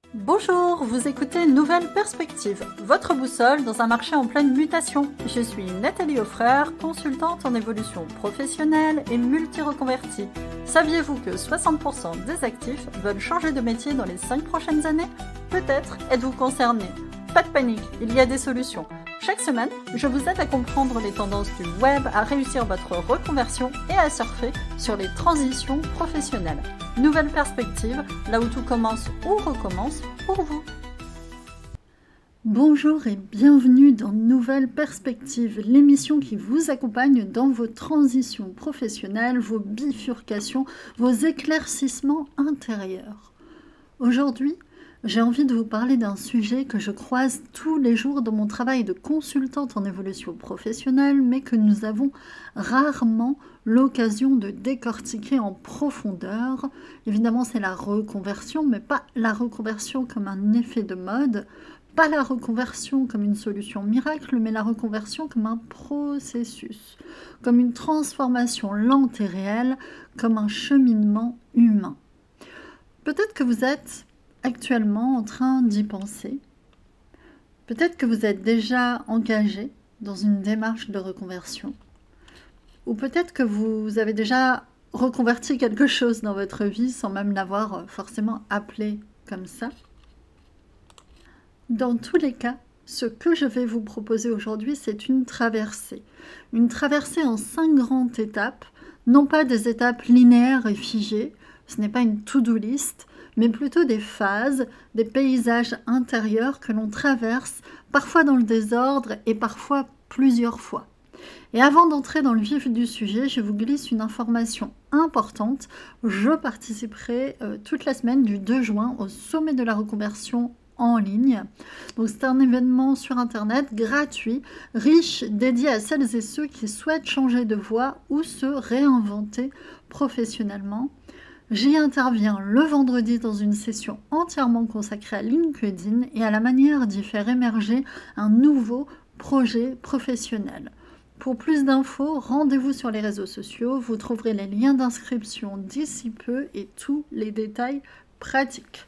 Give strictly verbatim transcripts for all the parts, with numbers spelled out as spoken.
Bonjour, vous écoutez Nouvelle Perspective, votre boussole dans un marché en pleine mutation. Je suis Nathalie Offrer, consultante en évolution professionnelle et multi-reconvertie. Saviez-vous que soixante pour cent des actifs veulent changer de métier dans les cinq prochaines années? Peut-être êtes-vous concerné. Pas de panique, il y a des solutions. Chaque semaine, je vous aide à comprendre les tendances du web, à réussir votre reconversion et à surfer sur les transitions professionnelles. Nouvelle perspective, là où tout commence ou recommence pour vous. Bonjour et bienvenue dans Nouvelle Perspective, l'émission qui vous accompagne dans vos transitions professionnelles, vos bifurcations, vos éclaircissements intérieurs. Aujourd'hui, j'ai envie de vous parler d'un sujet que je croise tous les jours dans mon travail de consultante en évolution professionnelle, mais que nous avons rarement l'occasion de décortiquer en profondeur. Évidemment, c'est la reconversion, mais pas la reconversion comme un effet de mode, pas la reconversion comme une solution miracle, mais la reconversion comme un processus, comme une transformation lente et réelle, comme un cheminement humain. Peut-être que vous êtes actuellement en train d'y penser. Peut-être que vous êtes déjà engagé dans une démarche de reconversion. Ou peut-être que vous avez déjà reconverti quelque chose dans votre vie sans même l'avoir forcément appelé comme ça. Dans tous les cas, ce que je vais vous proposer aujourd'hui, c'est une traversée. Une traversée en cinq grandes étapes, non pas des étapes linéaires et figées, ce n'est pas une to-do list, mais plutôt des phases, des paysages intérieurs que l'on traverse, parfois dans le désordre et parfois plusieurs fois. Et avant d'entrer dans le vif du sujet, je vous glisse une information importante. Je participerai euh, toute la semaine du deux juin au sommet de la reconversion en ligne. Donc c'est un événement sur internet gratuit, riche, dédié à celles et ceux qui souhaitent changer de voie ou se réinventer professionnellement. J'y interviens le vendredi dans une session entièrement consacrée à LinkedIn et à la manière d'y faire émerger un nouveau projet professionnel. Pour plus d'infos, rendez-vous sur les réseaux sociaux, vous trouverez les liens d'inscription d'ici peu et tous les détails pratiques.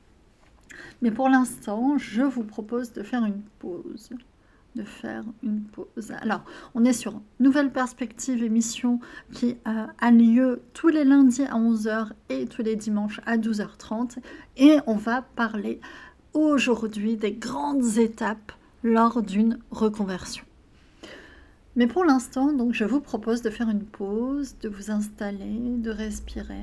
Mais pour l'instant, je vous propose de faire une pause. de faire une pause. Alors, on est sur Nouvelle Perspective, émission qui euh, a lieu tous les lundis à onze heures et tous les dimanches à douze heures trente. Et on va parler aujourd'hui des grandes étapes lors d'une reconversion. Mais pour l'instant, donc, je vous propose de faire une pause, de vous installer, de respirer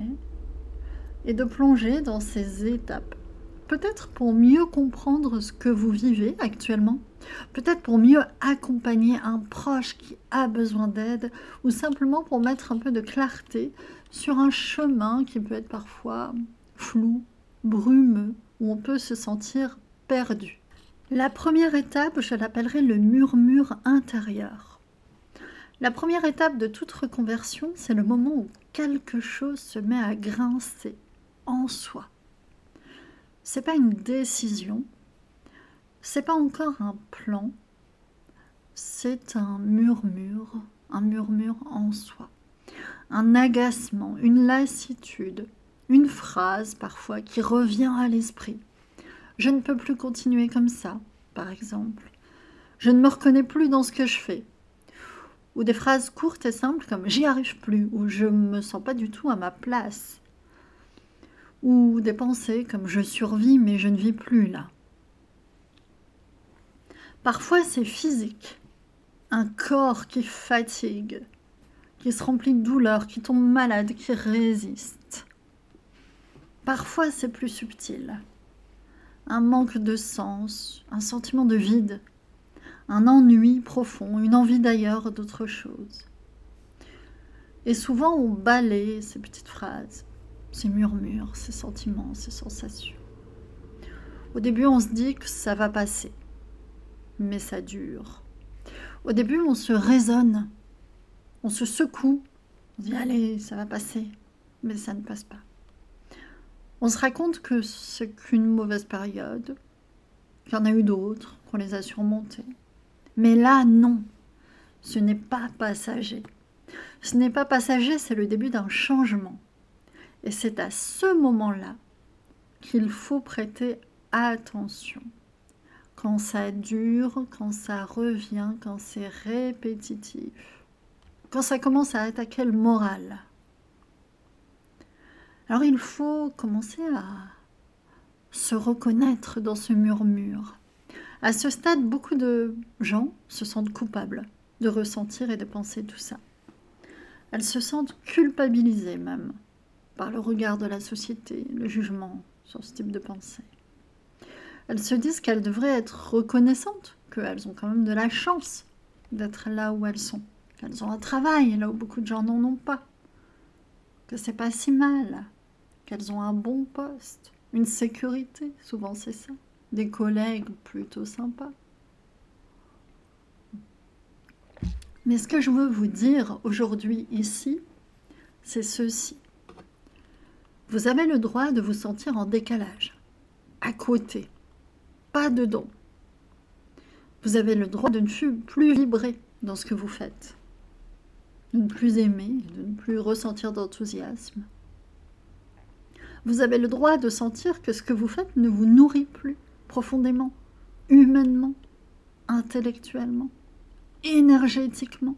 et de plonger dans ces étapes. Peut-être pour mieux comprendre ce que vous vivez actuellement, peut-être pour mieux accompagner un proche qui a besoin d'aide, ou simplement pour mettre un peu de clarté sur un chemin qui peut être parfois flou, brumeux, où on peut se sentir perdu. La première étape, je l'appellerai le murmure intérieur. La première étape de toute reconversion, c'est le moment où quelque chose se met à grincer en soi. C'est pas une décision, c'est pas encore un plan, c'est un murmure, un murmure en soi, un agacement, une lassitude, une phrase parfois qui revient à l'esprit. Je ne peux plus continuer comme ça, par exemple. Je ne me reconnais plus dans ce que je fais. Ou des phrases courtes et simples comme « j'y arrive plus » ou « je me sens pas du tout à ma place ». Ou des pensées comme « je survis mais je ne vis plus là ». Parfois c'est physique, un corps qui fatigue, qui se remplit de douleur, qui tombe malade, qui résiste. Parfois c'est plus subtil, un manque de sens, un sentiment de vide, un ennui profond, une envie d'ailleurs, d'autre chose. Et souvent on balaie ces petites phrases, ces murmures, ces sentiments, ces sensations. Au début, on se dit que ça va passer, mais ça dure. Au début, on se raisonne, on se secoue, on se dit « allez, ça va passer », mais ça ne passe pas. On se raconte que c'est qu'une mauvaise période, qu'il y en a eu d'autres, qu'on les a surmontées. Mais là, non, ce n'est pas passager. Ce n'est pas passager, c'est le début d'un changement. Et c'est à ce moment-là qu'il faut prêter attention. Quand ça dure, quand ça revient, quand c'est répétitif, quand ça commence à attaquer le moral. Alors il faut commencer à se reconnaître dans ce murmure. À ce stade, beaucoup de gens se sentent coupables de ressentir et de penser tout ça. Elles se sentent culpabilisées même par le regard de la société, le jugement sur ce type de pensée. Elles se disent qu'elles devraient être reconnaissantes, qu'elles ont quand même de la chance d'être là où elles sont, qu'elles ont un travail là où beaucoup de gens n'en ont pas, que c'est pas si mal, qu'elles ont un bon poste, une sécurité, souvent c'est ça, des collègues plutôt sympas. Mais ce que je veux vous dire aujourd'hui ici, c'est ceci. Vous avez le droit de vous sentir en décalage, à côté, pas dedans. Vous avez le droit de ne plus vibrer dans ce que vous faites, de ne plus aimer, de ne plus ressentir d'enthousiasme. Vous avez le droit de sentir que ce que vous faites ne vous nourrit plus profondément, humainement, intellectuellement, énergétiquement.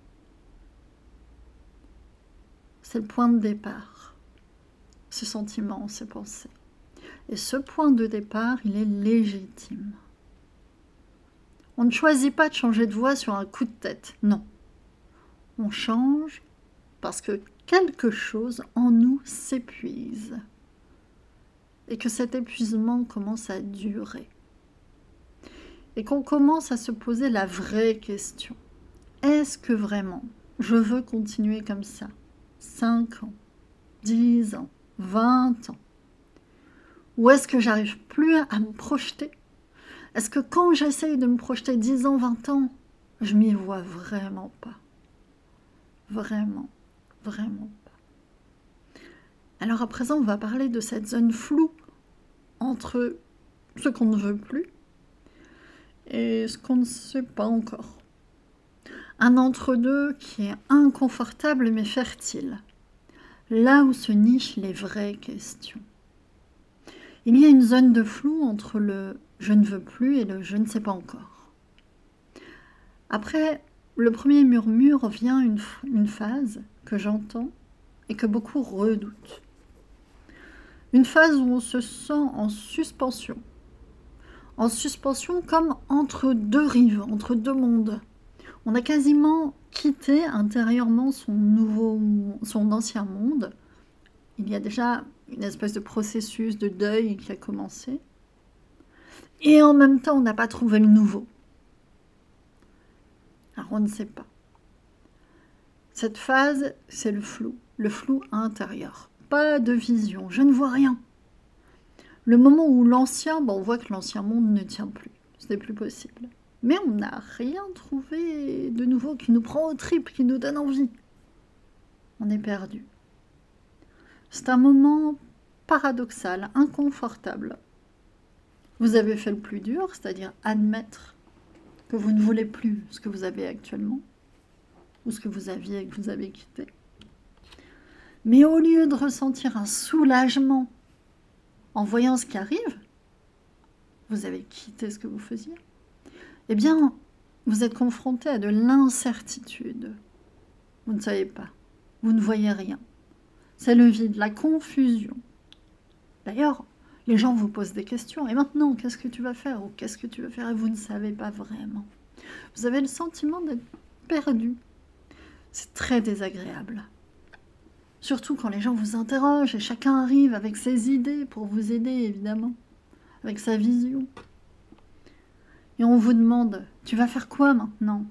C'est le point de départ, ce sentiment, ces pensées. Et ce point de départ, il est légitime. On ne choisit pas de changer de voie sur un coup de tête, non. On change parce que quelque chose en nous s'épuise et que cet épuisement commence à durer. Et qu'on commence à se poser la vraie question. Est-ce que vraiment je veux continuer comme ça? cinq ans, dix ans, vingt ans? Ou est-ce que j'arrive plus à me projeter? Est-ce que quand j'essaye de me projeter dix ans, vingt ans, je m'y vois vraiment pas? Vraiment, vraiment pas. Alors à présent, on va parler de cette zone floue entre ce qu'on ne veut plus et ce qu'on ne sait pas encore. Un entre-deux qui est inconfortable mais fertile, là où se nichent les vraies questions. Il y a une zone de flou entre le « je ne veux plus » et le « je ne sais pas encore ». Après, le premier murmure vient une, une phase que j'entends et que beaucoup redoutent. Une phase où on se sent en suspension. En suspension comme entre deux rives, entre deux mondes. On a quasiment quitté intérieurement son, nouveau, son ancien monde. Il y a déjà une espèce de processus de deuil qui a commencé. Et en même temps, on n'a pas trouvé le nouveau. Alors, on ne sait pas. Cette phase, c'est le flou, le flou intérieur. Pas de vision, je ne vois rien. Le moment où l'ancien, bon, on voit que l'ancien monde ne tient plus. Ce n'est plus possible. Mais on n'a rien trouvé de nouveau qui nous prend aux tripes, qui nous donne envie. On est perdu. C'est un moment paradoxal, inconfortable. Vous avez fait le plus dur, c'est-à-dire admettre que vous ne voulez plus ce que vous avez actuellement, ou ce que vous aviez et que vous avez quitté. Mais au lieu de ressentir un soulagement en voyant ce qui arrive, vous avez quitté ce que vous faisiez, eh bien, vous êtes confronté à de l'incertitude. Vous ne savez pas, vous ne voyez rien. C'est le vide, la confusion. D'ailleurs, les gens vous posent des questions. Et maintenant, qu'est-ce que tu vas faire? Ou qu'est-ce que tu veux faire? Et vous ne savez pas vraiment. Vous avez le sentiment d'être perdu. C'est très désagréable. Surtout quand les gens vous interrogent et chacun arrive avec ses idées pour vous aider, évidemment. Avec sa vision. Et on vous demande, tu vas faire quoi maintenant?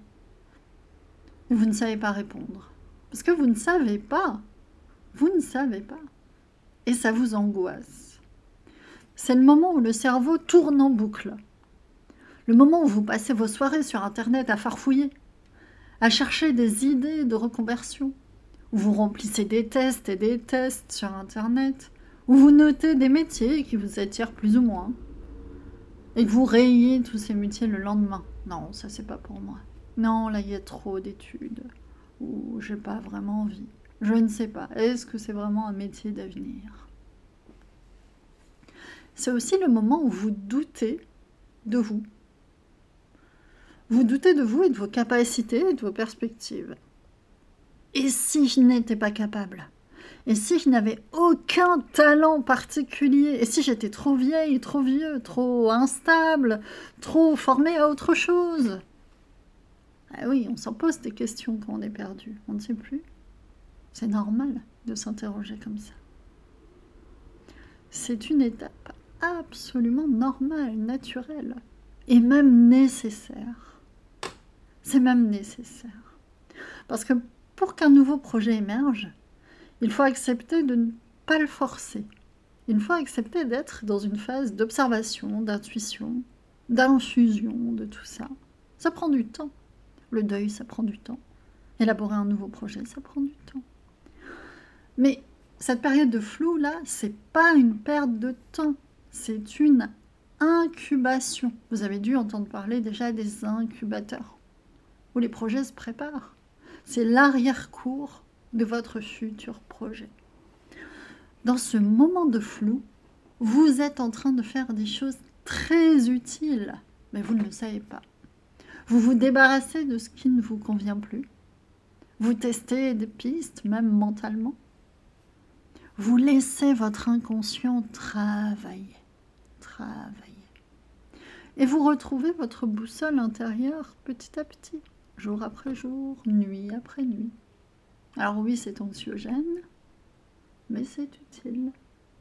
Et vous ne savez pas répondre. Parce que vous ne savez pas. Vous ne savez pas. Et ça vous angoisse. C'est le moment où le cerveau tourne en boucle. Le moment où vous passez vos soirées sur Internet à farfouiller, à chercher des idées de reconversion, où vous remplissez des tests et des tests sur Internet, où vous notez des métiers qui vous attirent plus ou moins, et que vous rayez tous ces métiers le lendemain. Non, ça c'est pas pour moi. Non, là il y a trop d'études, ou j'ai pas vraiment envie. Je ne sais pas. Est-ce que c'est vraiment un métier d'avenir? c'est aussi le moment où vous doutez de vous. Vous doutez de vous et de vos capacités et de vos perspectives. Et si je n'étais pas capable? Et si je n'avais aucun talent particulier? Et si j'étais trop vieille, trop vieux, trop instable, trop formée à autre chose? Ah oui, on s'en pose des questions quand on est perdu. On ne sait plus. C'est normal de s'interroger comme ça. C'est une étape absolument normale, naturelle, et même nécessaire. C'est même nécessaire. Parce que pour qu'un nouveau projet émerge, il faut accepter de ne pas le forcer. Il faut accepter d'être dans une phase d'observation, d'intuition, d'infusion de tout ça. Ça prend du temps. Le deuil, ça prend du temps. Élaborer un nouveau projet, ça prend du temps. Mais cette période de flou, là, c'est pas une perte de temps. C'est une incubation. Vous avez dû entendre parler déjà des incubateurs, où les projets se préparent. C'est l'arrière-cour de votre futur projet. Dans ce moment de flou, vous êtes en train de faire des choses très utiles, mais vous ne le savez pas. Vous vous débarrassez de ce qui ne vous convient plus. Vous testez des pistes, même mentalement. Vous laissez votre inconscient travailler, travailler. Et vous retrouvez votre boussole intérieure petit à petit, jour après jour, nuit après nuit. Alors oui, c'est anxiogène, mais c'est utile.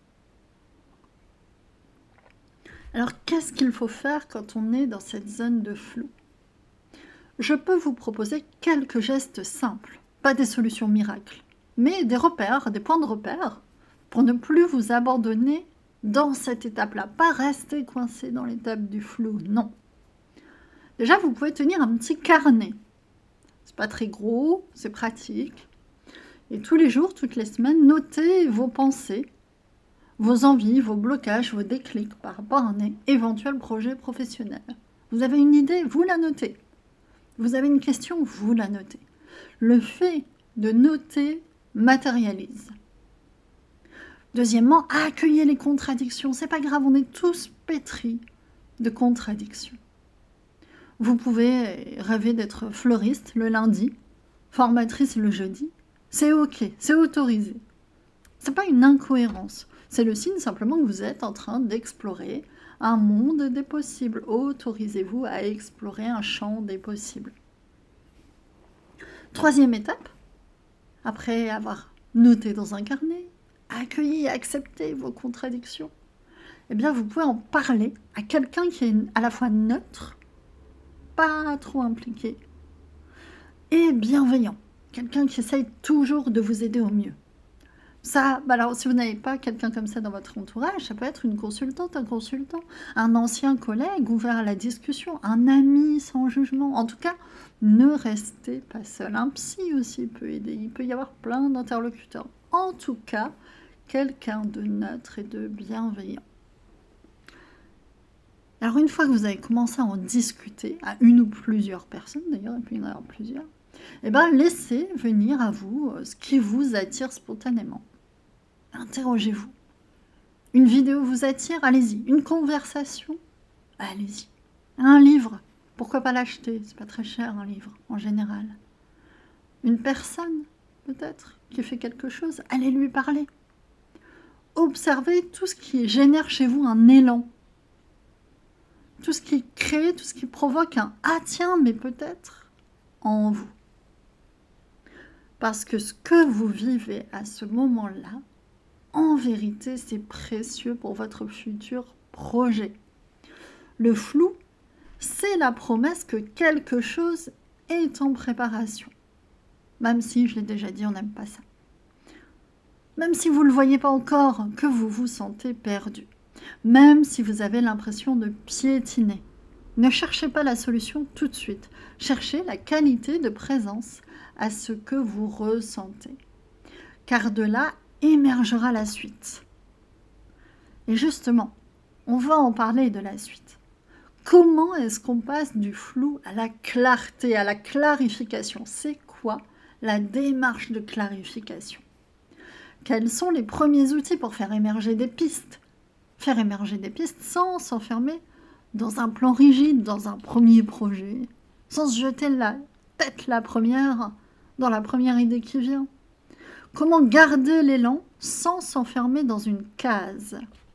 Alors qu'est-ce qu'il faut faire quand on est dans cette zone de flou? Je peux vous proposer quelques gestes simples, pas des solutions miracles, mais des repères, des points de repère, pour ne plus vous abandonner dans cette étape-là, pas rester coincé dans l'étape du flou, non. Déjà, vous pouvez tenir un petit carnet. C'est pas très gros, c'est pratique. Et tous les jours, toutes les semaines, notez vos pensées, vos envies, vos blocages, vos déclics par rapport à un éventuel projet professionnel. Vous avez une idée, vous la notez. Vous avez une question, vous la notez. Le fait de noter matérialise. Deuxièmement, accueillez les contradictions. C'est pas grave, on est tous pétris de contradictions. Vous pouvez rêver d'être fleuriste le lundi, formatrice le jeudi. C'est ok, c'est autorisé. C'est pas une incohérence. C'est le signe simplement que vous êtes en train d'explorer un monde des possibles. Autorisez-vous à explorer un champ des possibles. Troisième étape, après avoir noté dans un carnet, accueilli et accepté vos contradictions, eh bien vous pouvez en parler à quelqu'un qui est à la fois neutre, pas trop impliqué, et bienveillant. Quelqu'un qui essaye toujours de vous aider au mieux. Ça, bah alors si vous n'avez pas quelqu'un comme ça dans votre entourage, ça peut être une consultante, un consultant, un ancien collègue ouvert à la discussion, un ami sans jugement. En tout cas, ne restez pas seul. Un psy aussi peut aider. Il peut y avoir plein d'interlocuteurs. En tout cas, quelqu'un de neutre et de bienveillant. Alors une fois que vous avez commencé à en discuter, à une ou plusieurs personnes d'ailleurs, il peut y en avoir plusieurs, eh bien, laissez venir à vous ce qui vous attire spontanément. Interrogez-vous. Une vidéo vous attire? Allez-y. Une conversation? Allez-y. Un livre? Pourquoi pas l'acheter? C'est pas très cher un livre, en général. Une personne, peut-être, qui fait quelque chose? Allez lui parler. Observez tout ce qui génère chez vous un élan. Tout ce qui crée, tout ce qui provoque un « ah tiens, mais peut-être » en vous. Parce que ce que vous vivez à ce moment-là, en vérité, c'est précieux pour votre futur projet. Le flou, c'est la promesse que quelque chose est en préparation. Même si, je l'ai déjà dit, on n'aime pas ça. Même si vous ne le voyez pas encore, que vous vous sentez perdu. Même si vous avez l'impression de piétiner. Ne cherchez pas la solution tout de suite. Cherchez la qualité de présence à ce que vous ressentez. Car de là émergera la suite. Et justement, on va en parler de la suite. Comment est-ce qu'on passe du flou à la clarté, à la clarification? C'est quoi la démarche de clarification? Quels sont les premiers outils pour faire émerger des pistes? faire émerger des pistes sans s'enfermer dans un plan rigide, dans un premier projet, sans se jeter la tête la première dans la première idée qui vient. Comment garder l'élan sans s'enfermer dans une case?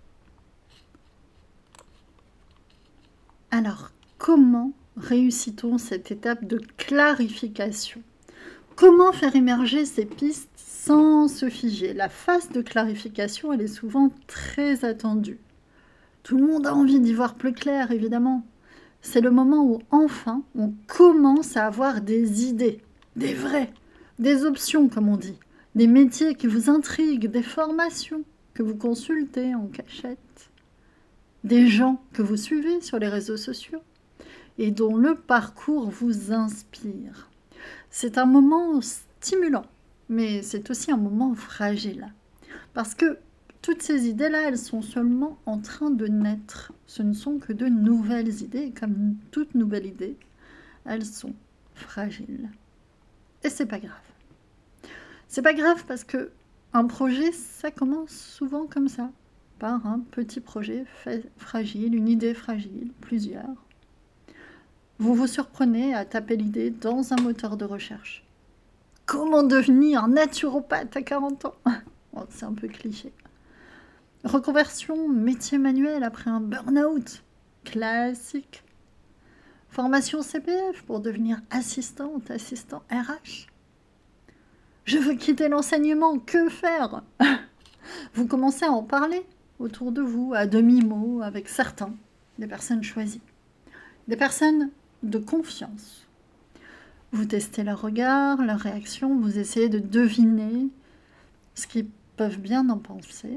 Alors, comment réussit-on cette étape de clarification? Comment faire émerger ces pistes sans se figer? La phase de clarification, elle est souvent très attendue. Tout le monde a envie d'y voir plus clair, évidemment. C'est le moment où, enfin, on commence à avoir des idées, des vrais, des options, comme on dit, des métiers qui vous intriguent, des formations que vous consultez en cachette, des gens que vous suivez sur les réseaux sociaux et dont le parcours vous inspire. C'est un moment stimulant, mais c'est aussi un moment fragile, parce que toutes ces idées-là, elles sont seulement en train de naître. Ce ne sont que de nouvelles idées, et comme toute nouvelle idée, elles sont fragiles. Et c'est pas grave. C'est pas grave parce que un projet, ça commence souvent comme ça, par un petit projet fragile, une idée fragile, plusieurs. Vous vous surprenez à taper l'idée dans un moteur de recherche. Comment devenir naturopathe à quarante ans? Bon, c'est un peu cliché. Reconversion, métier manuel après un burn-out, classique. Formation C P F pour devenir assistante, assistant R H. Je veux quitter l'enseignement, que faire? Vous commencez à en parler autour de vous, à demi-mot, avec certains, des personnes choisies, des personnes de confiance. Vous testez leur regard, leur réaction, vous essayez de deviner ce qu'ils peuvent bien en penser,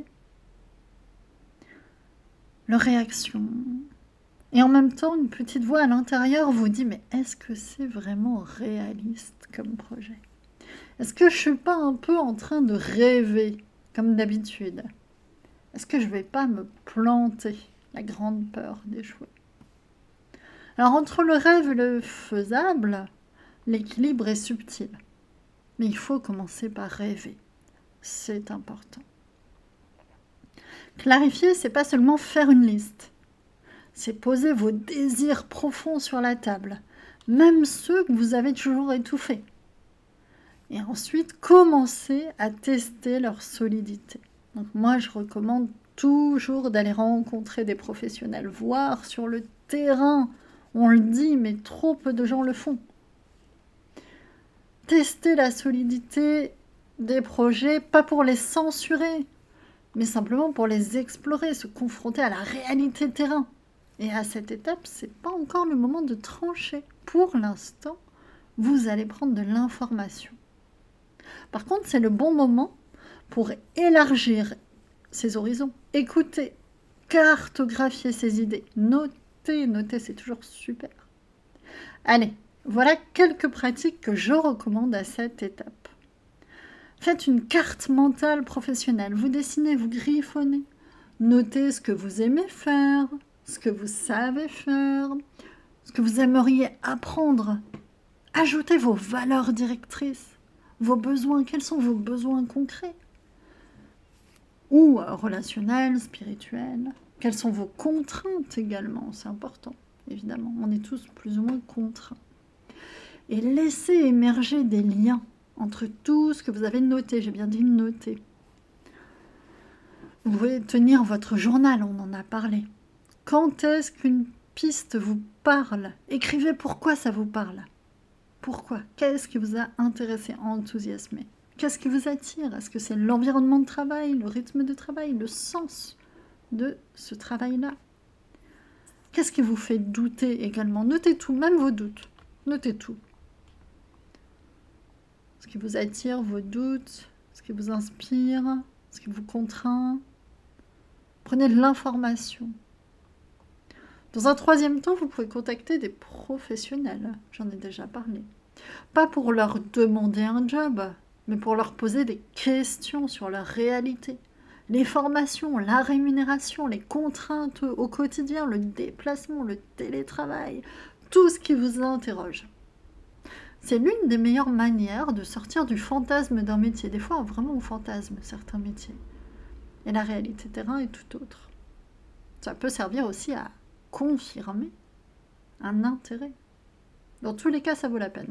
leur réaction. Et en même temps, une petite voix à l'intérieur vous dit « Mais est-ce que c'est vraiment réaliste comme projet? Est-ce que je ne suis pas un peu en train de rêver comme d'habitude? Est-ce que je ne vais pas me planter? » La grande peur d'échouer. Alors, entre le rêve et le faisable, l'équilibre est subtil. Mais il faut commencer par rêver. C'est important. Clarifier, c'est pas seulement faire une liste. C'est poser vos désirs profonds sur la table, même ceux que vous avez toujours étouffés. Et ensuite, commencer à tester leur solidité. Donc moi, je recommande toujours d'aller rencontrer des professionnels, voir sur le terrain. On le dit, mais trop peu de gens le font. Tester la solidité des projets, pas pour les censurer, mais simplement pour les explorer, se confronter à la réalité terrain. Et à cette étape, c'est pas encore le moment de trancher. Pour l'instant, vous allez prendre de l'information. Par contre, c'est le bon moment pour élargir ses horizons, écouter, cartographier ses idées, noter, noter, c'est toujours super. Allez, voilà quelques pratiques que je recommande à cette étape. Faites une carte mentale professionnelle. Vous dessinez, vous griffonnez. Notez ce que vous aimez faire, ce que vous savez faire, ce que vous aimeriez apprendre. Ajoutez vos valeurs directrices, vos besoins. Quels sont vos besoins concrets? Ou euh, relationnels, spirituels. Quelles sont vos contraintes également? C'est important, évidemment. On est tous plus ou moins contraints. Et laissez émerger des liens entre tout ce que vous avez noté, j'ai bien dit noter. Vous pouvez tenir votre journal, on en a parlé. Quand est-ce qu'une piste vous parle? Écrivez pourquoi ça vous parle. Pourquoi? Qu'est-ce qui vous a intéressé, enthousiasmé? Qu'est-ce qui vous attire? Est-ce que c'est l'environnement de travail, le rythme de travail, le sens de ce travail-là? Qu'est-ce qui vous fait douter également? Notez tout, même vos doutes. Notez tout. Ce qui vous attire, vos doutes, ce qui vous inspire, ce qui vous contraint. Prenez de l'information. Dans un troisième temps, vous pouvez contacter des professionnels. J'en ai déjà parlé. Pas pour leur demander un job, mais pour leur poser des questions sur leur réalité. Les formations, la rémunération, les contraintes au quotidien, le déplacement, le télétravail, tout ce qui vous interroge. C'est l'une des meilleures manières de sortir du fantasme d'un métier. Des fois, vraiment, on fantasme certains métiers. Et la réalité terrain est tout autre. Ça peut servir aussi à confirmer un intérêt. Dans tous les cas, ça vaut la peine.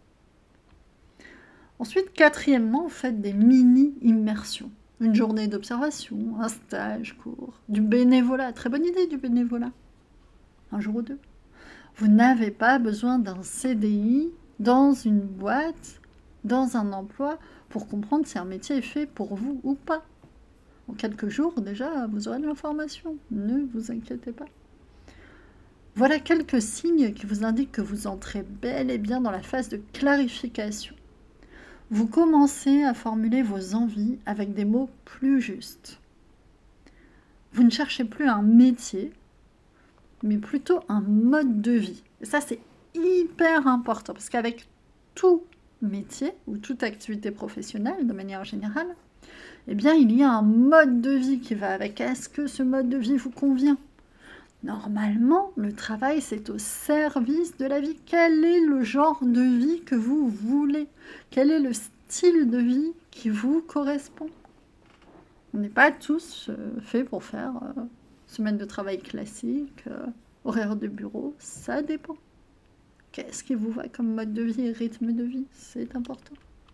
Ensuite, quatrièmement, faites des mini-immersions. Une journée d'observation, un stage court, du bénévolat. Très bonne idée du bénévolat. Un jour ou deux. Vous n'avez pas besoin d'un C D I dans une boîte, dans un emploi, pour comprendre si un métier est fait pour vous ou pas. En quelques jours, déjà, vous aurez de l'information. Ne vous inquiétez pas. Voilà quelques signes qui vous indiquent que vous entrez bel et bien dans la phase de clarification. Vous commencez à formuler vos envies avec des mots plus justes. Vous ne cherchez plus un métier, mais plutôt un mode de vie. Et ça, c'est hyper important, parce qu'avec tout métier ou toute activité professionnelle, de manière générale, eh bien, il y a un mode de vie qui va avec. Est-ce que ce mode de vie vous convient ? Normalement, le travail, c'est au service de la vie. Quel est le genre de vie que vous voulez ? Quel est le style de vie qui vous correspond ? On n'est pas tous euh, faits pour faire euh, semaine de travail classique, euh, horaire de bureau, ça dépend. Qu'est-ce qui vous va comme mode de vie et rythme de vie ? C'est important.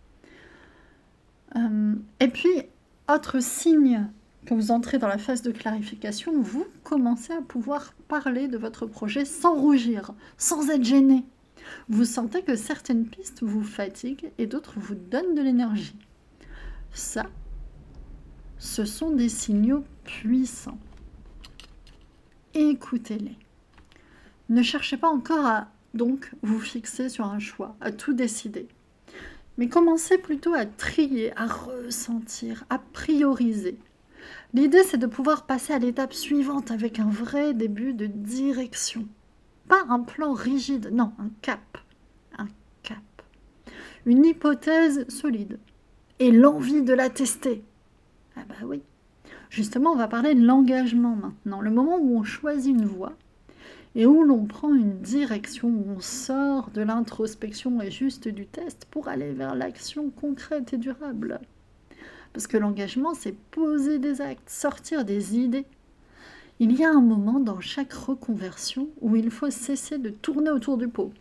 Euh, et puis, autre signe que vous entrez dans la phase de clarification, vous commencez à pouvoir parler de votre projet sans rougir, sans être gêné. Vous sentez que certaines pistes vous fatiguent et d'autres vous donnent de l'énergie. Ça, ce sont des signaux puissants. Écoutez-les. Ne cherchez pas encore à donc vous fixer sur un choix, à tout décider. Mais commencez plutôt à trier, à ressentir, à prioriser. L'idée, c'est de pouvoir passer à l'étape suivante avec un vrai début de direction. Pas un plan rigide, non, un cap. Un cap. Une hypothèse solide. Et l'envie de la tester. Ah bah oui. Justement, on va parler de l'engagement maintenant. Le moment où on choisit une voie et où l'on prend une direction, où on sort de l'introspection et juste du test pour aller vers l'action concrète et durable. Parce que l'engagement, c'est poser des actes, sortir des idées. Il y a un moment dans chaque reconversion où il faut cesser de tourner autour du pot.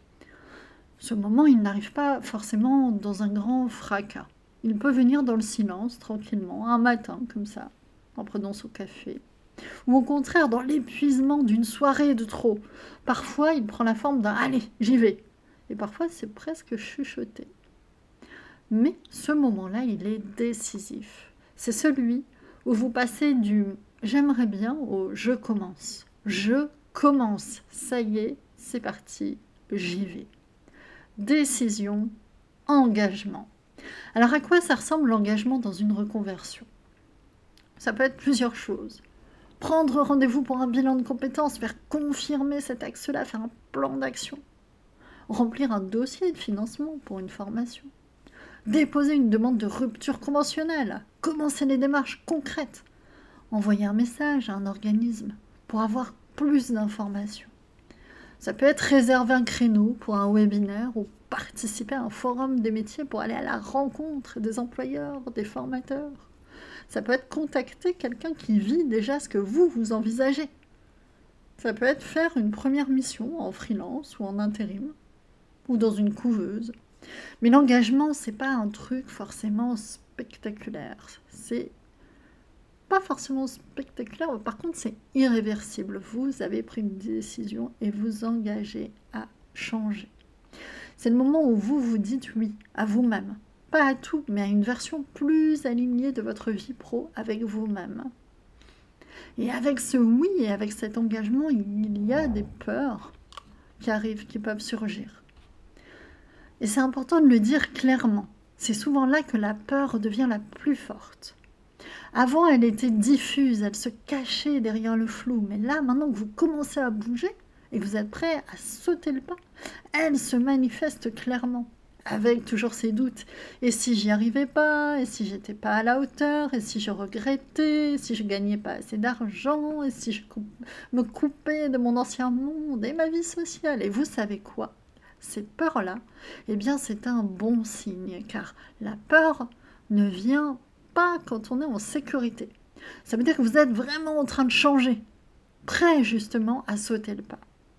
Ce moment, il n'arrive pas forcément dans un grand fracas. Il peut venir dans le silence, tranquillement, un matin, comme ça, en prenant son café. Ou au contraire, dans l'épuisement d'une soirée de trop. Parfois, il prend la forme d'un « allez, j'y vais ». Et parfois, c'est presque chuchoté. Mais ce moment-là, il est décisif. C'est celui où vous passez du « j'aimerais bien » au « je commence ». Je commence. Ça y est, c'est parti, j'y vais. Décision, engagement. Alors à quoi ça ressemble l'engagement dans une reconversion ? Ça peut être plusieurs choses. Prendre rendez-vous pour un bilan de compétences, faire confirmer cet axe-là, faire un plan d'action. Remplir un dossier de financement pour une formation. Déposer une demande de rupture conventionnelle, commencer les démarches concrètes, envoyer un message à un organisme pour avoir plus d'informations. Ça peut être réserver un créneau pour un webinaire ou participer à un forum des métiers pour aller à la rencontre des employeurs, des formateurs. Ça peut être contacter quelqu'un qui vit déjà ce que vous, vous envisagez. Ça peut être faire une première mission en freelance ou en intérim, ou dans une couveuse. Mais l'engagement, c'est pas un truc forcément spectaculaire. C'est pas forcément spectaculaire, par contre, c'est irréversible. Vous avez pris une décision et vous engagez à changer. C'est le moment où vous vous dites oui à vous-même. Pas à tout, mais à une version plus alignée de votre vie pro avec vous-même. Et avec ce oui et avec cet engagement, il y a des peurs qui arrivent, qui peuvent surgir. Et c'est important de le dire clairement. C'est souvent là que la peur devient la plus forte. Avant, elle était diffuse, elle se cachait derrière le flou. Mais là, maintenant que vous commencez à bouger et que vous êtes prêt à sauter le pas, elle se manifeste clairement, avec toujours ses doutes. Et si j'y arrivais pas ? Et si j'étais pas à la hauteur ? Et si je regrettais ? Et si je gagnais pas assez d'argent ? Et si je me coupais de mon ancien monde et ma vie sociale ? Et vous savez quoi ? Ces peurs-là, eh bien, c'est un bon signe, car la peur ne vient pas quand on est en sécurité. Ça veut dire que vous êtes vraiment en train de changer. prêt justement à sauter le pas.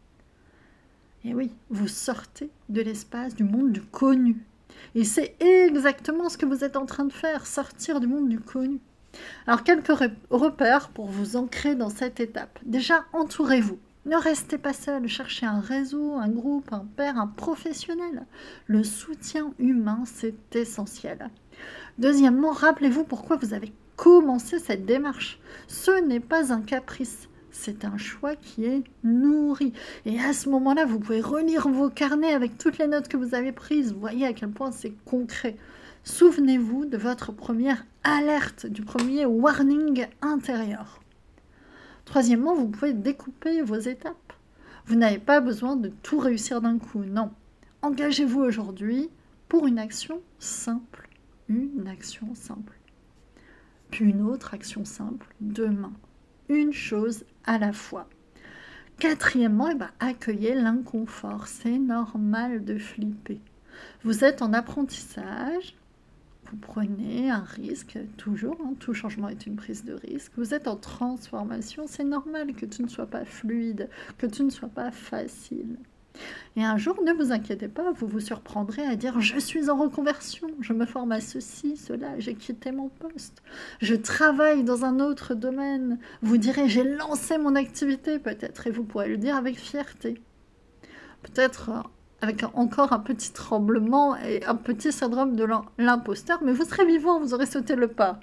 Et oui, vous sortez de l'espace, du monde du connu. Et c'est exactement ce que vous êtes en train de faire, sortir du monde du connu. Alors, quelques repères pour vous ancrer dans cette étape. Déjà, entourez-vous. Ne restez pas seul, cherchez un réseau, un groupe, un père, un professionnel. Le soutien humain, c'est essentiel. Deuxièmement, rappelez-vous pourquoi vous avez commencé cette démarche. Ce n'est pas un caprice, c'est un choix qui est nourri. Et à ce moment-là, vous pouvez relire vos carnets avec toutes les notes que vous avez prises. Vous voyez à quel point c'est concret. Souvenez-vous de votre première alerte, du premier warning intérieur. Troisièmement, vous pouvez découper vos étapes. Vous n'avez pas besoin de tout réussir d'un coup, non. Engagez-vous aujourd'hui pour une action simple. Une action simple. Puis une autre action simple demain. Une chose à la fois. Quatrièmement, eh ben, accueillez l'inconfort. C'est normal de flipper. Vous êtes en apprentissage. Vous prenez un risque, toujours, hein, tout changement est une prise de risque. Vous êtes en transformation, c'est normal que tout ne soit pas fluide, que tout ne soit pas facile. Et un jour, ne vous inquiétez pas, vous vous surprendrez à dire « Je suis en reconversion, je me forme à ceci, cela, j'ai quitté mon poste, je travaille dans un autre domaine. » Vous direz « J'ai lancé mon activité peut-être » et vous pourrez le dire avec fierté. Peut-être avec encore un petit tremblement et un petit syndrome de l'imposteur, mais vous serez vivant, vous aurez sauté le pas.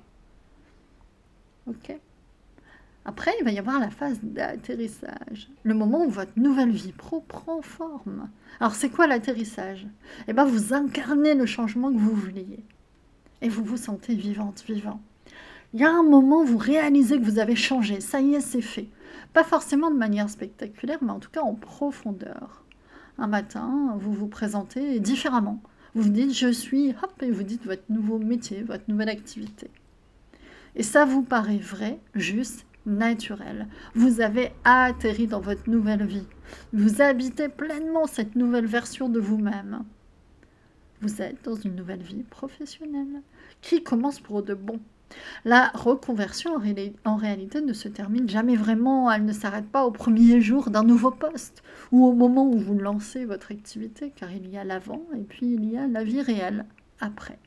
Ok ? Après, il va y avoir la phase d'atterrissage, le moment où votre nouvelle vie pro prend forme. Alors, c'est quoi l'atterrissage ? Eh bien, vous incarnez le changement que vous vouliez. Et vous vous sentez vivante, vivant. Il y a un moment où vous réalisez que vous avez changé. Ça y est, c'est fait. Pas forcément de manière spectaculaire, mais en tout cas en profondeur. Un matin, vous vous présentez différemment. Vous vous dites « je suis », hop, et vous dites votre nouveau métier, votre nouvelle activité. Et ça vous paraît vrai, juste, naturel. Vous avez atterri dans votre nouvelle vie. Vous habitez pleinement cette nouvelle version de vous-même. Vous êtes dans une nouvelle vie professionnelle qui commence pour de bon. La reconversion, en, ré- en réalité, ne se termine jamais vraiment. Elle ne s'arrête pas au premier jour d'un nouveau poste ou au moment où vous lancez votre activité, car il y a l'avant et puis il y a la vie réelle après.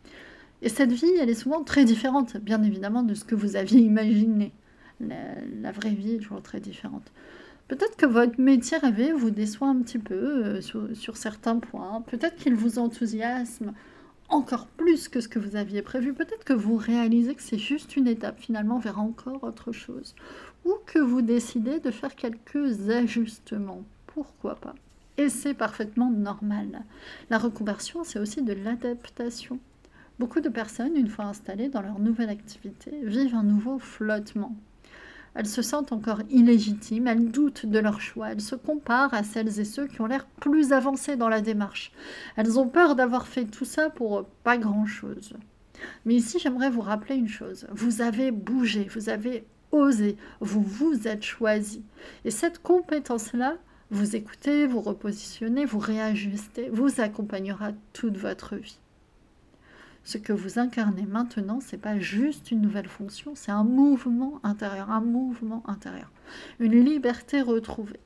Et cette vie, elle est souvent très différente, bien évidemment, de ce que vous aviez imaginé. La, la vraie vie est toujours très différente. Peut-être que votre métier rêvé vous déçoit un petit peu euh, sur, sur certains points. Peut-être qu'il vous enthousiasme encore plus que ce que vous aviez prévu. Peut-être que vous réalisez que c'est juste une étape finalement vers encore autre chose. Ou que vous décidez de faire quelques ajustements. Pourquoi pas ? Et c'est parfaitement normal. La reconversion, c'est aussi de l'adaptation. Beaucoup de personnes, une fois installées dans leur nouvelle activité, vivent un nouveau flottement. Elles se sentent encore illégitimes, elles doutent de leur choix, elles se comparent à celles et ceux qui ont l'air plus avancés dans la démarche. Elles ont peur d'avoir fait tout ça pour pas grand-chose. Mais ici, j'aimerais vous rappeler une chose. Vous avez bougé, vous avez osé, vous vous êtes choisi. Et cette compétence-là, vous écoutez, vous repositionnez, vous réajustez, vous accompagnera toute votre vie. Ce que vous incarnez maintenant, ce n'est pas juste une nouvelle fonction, c'est un mouvement intérieur, un mouvement intérieur, une liberté retrouvée.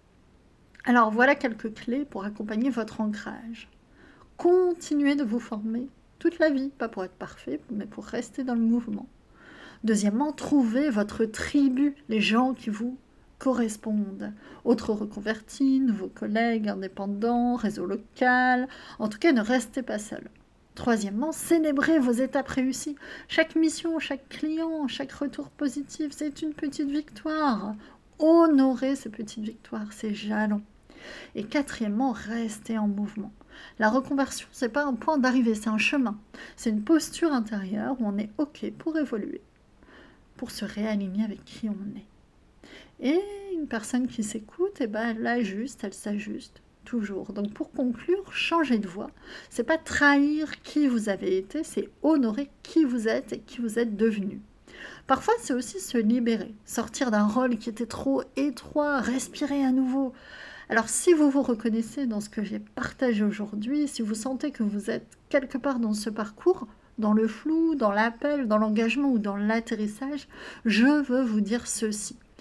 Alors voilà quelques clés pour accompagner votre ancrage. Continuez de vous former toute la vie, pas pour être parfait, mais pour rester dans le mouvement. Deuxièmement, trouvez votre tribu, les gens qui vous correspondent. Autres reconvertis, nouveaux collègues, indépendants, réseau local. En tout cas, ne restez pas seul. Troisièmement, célébrez vos étapes réussies. Chaque mission, chaque client, chaque retour positif, c'est une petite victoire. Honorez ces petites victoires, ces jalons. Et quatrièmement, restez en mouvement. La reconversion, ce n'est pas un point d'arrivée, c'est un chemin. C'est une posture intérieure où on est OK pour évoluer, pour se réaligner avec qui on est. Et une personne qui s'écoute, eh ben, elle ajuste, elle s'ajuste. Toujours. Donc pour conclure, changer de voie, c'est pas trahir qui vous avez été, c'est honorer qui vous êtes et qui vous êtes devenu. Parfois, c'est aussi se libérer, sortir d'un rôle qui était trop étroit, respirer à nouveau. Alors si vous vous reconnaissez dans ce que j'ai partagé aujourd'hui, si vous sentez que vous êtes quelque part dans ce parcours, dans le flou, dans l'appel, dans l'engagement ou dans l'atterrissage, je veux vous dire ceci.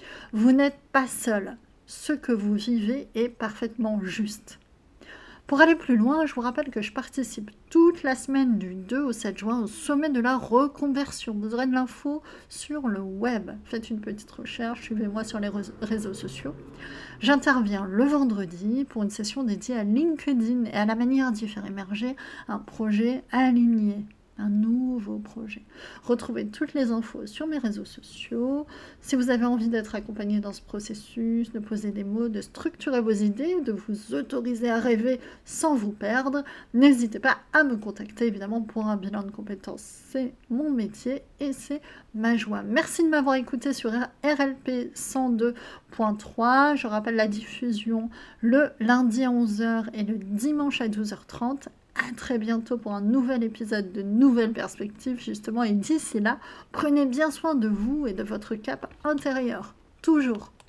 Vous n'êtes pas seul. Ce que vous vivez est parfaitement juste. Pour aller plus loin, je vous rappelle que je participe toute la semaine du deux au sept juin au sommet de la reconversion. Vous aurez de l'info sur le web. Faites une petite recherche, suivez-moi sur les réseaux sociaux. J'interviens le vendredi pour une session dédiée à LinkedIn et à la manière d'y faire émerger un projet aligné. Un nouveau projet. Retrouvez toutes les infos sur mes réseaux sociaux. Si vous avez envie d'être accompagné dans ce processus, de poser des mots, de structurer vos idées, de vous autoriser à rêver sans vous perdre, n'hésitez pas à me contacter évidemment pour un bilan de compétences. C'est mon métier et c'est ma joie. Merci de m'avoir écouté sur R L P cent deux point trois. Je rappelle la diffusion le lundi à onze heures et le dimanche à douze heures trente. À très bientôt pour un nouvel épisode de Nouvelles Perspectives, justement. Et d'ici là, prenez bien soin de vous et de votre cap intérieur. Toujours.